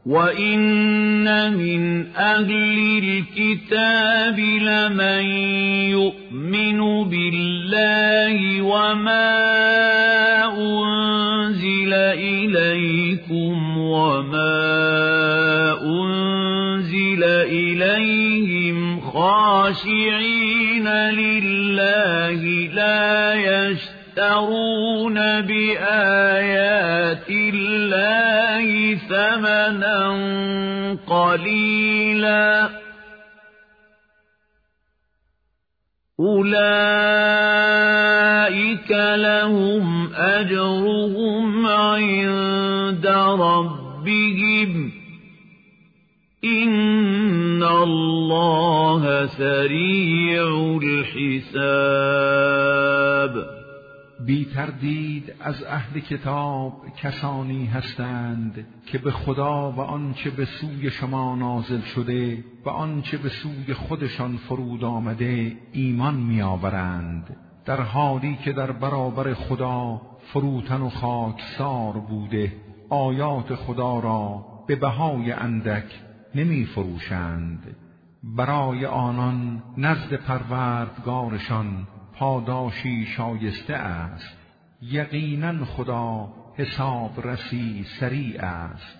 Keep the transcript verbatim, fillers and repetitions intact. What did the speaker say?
وَإِنَّ مِنْ أَهْلِ الْكِتَابِ لَمَنْ يُؤْمِنُ بِاللَّهِ وَمَا أُنْزِلَ إِلَيْكُمْ وَمَا أُنْزِلَ إِلَيْهِمْ خَاشِعِينَ لِلَّهِ لَا يَشْتَرُونَ بِآيَاتِ اللَّهِ ثَمَنًا قَلِيلًا أُولَئِكَ لَهُمْ أَجْرُهُمْ عِندَ رَبِّهِمْ إِنَّ اللَّهَ سَرِيعُ الْحِسَابِ. بی تردید از اهل کتاب کسانی هستند که به خدا و آنچه به سوی شما نازل شده و آنچه به سوی خودشان فرود آمده ایمان می‌آورند، در حالی که در برابر خدا فروتن و خاکسار بوده آیات خدا را به بهای اندک نمی فروشند. برای آنان نزد پروردگارشان پاداشی شایسته است. یقینا خدا حساب رسی سریع است.